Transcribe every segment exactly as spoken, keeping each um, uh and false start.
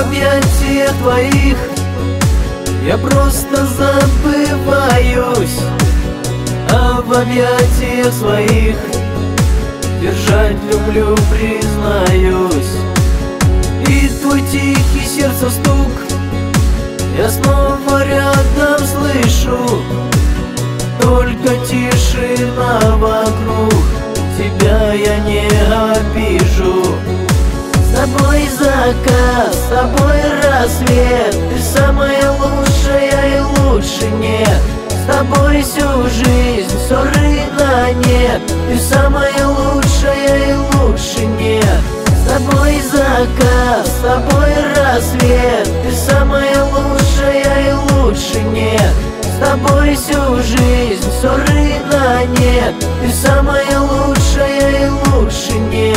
объятиях твоих я просто забываюсь, а в объятиях своих держать люблю, признаюсь. И твой тихий сердце стук я снова рядом слышу, только тишина вокруг, тебя я не обижу. С тобой закат, с тобой рассвет, ты самая лучшая и лучше нет. С тобой всю жизнь, ссоры на нет, ты самая лучшая и лучше нет. С тобой закат, с тобой рассвет, ты самая лучшая и лучше нет. С тобой всю жизнь, ссоры на нет, ты самая лучшая и лучше нет.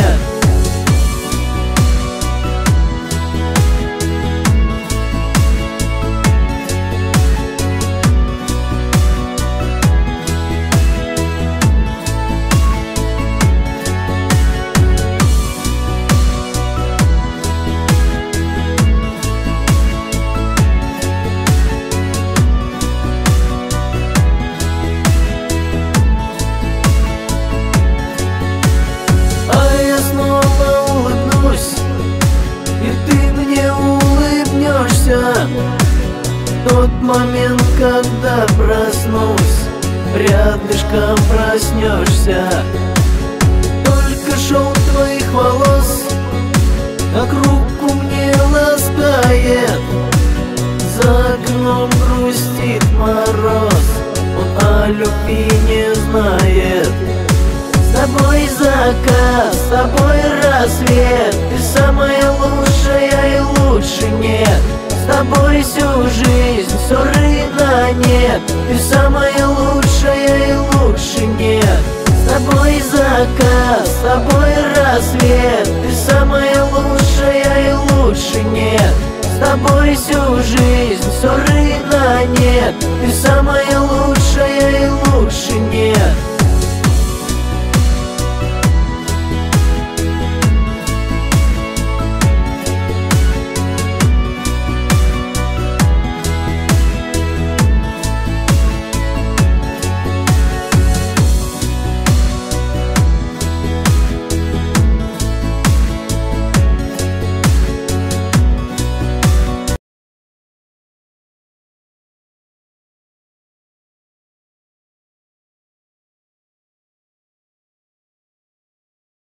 Тот момент, когда проснусь, рядышком проснешься. Только шел твоих волос, как руку мне ласкает. За окном грустит мороз, он о любви не знает. С тобой закат, с тобой рассвет, ты самая лучшая и лучше нет. С тобой всю жизнь, ссоры на нет, ты самая лучшая и лучше нет. С тобой закат, с тобой рассвет, ты самая лучшая и лучше нет. С тобой всю жизнь, ссоры на нет, ты самая лучшая и лучше нет.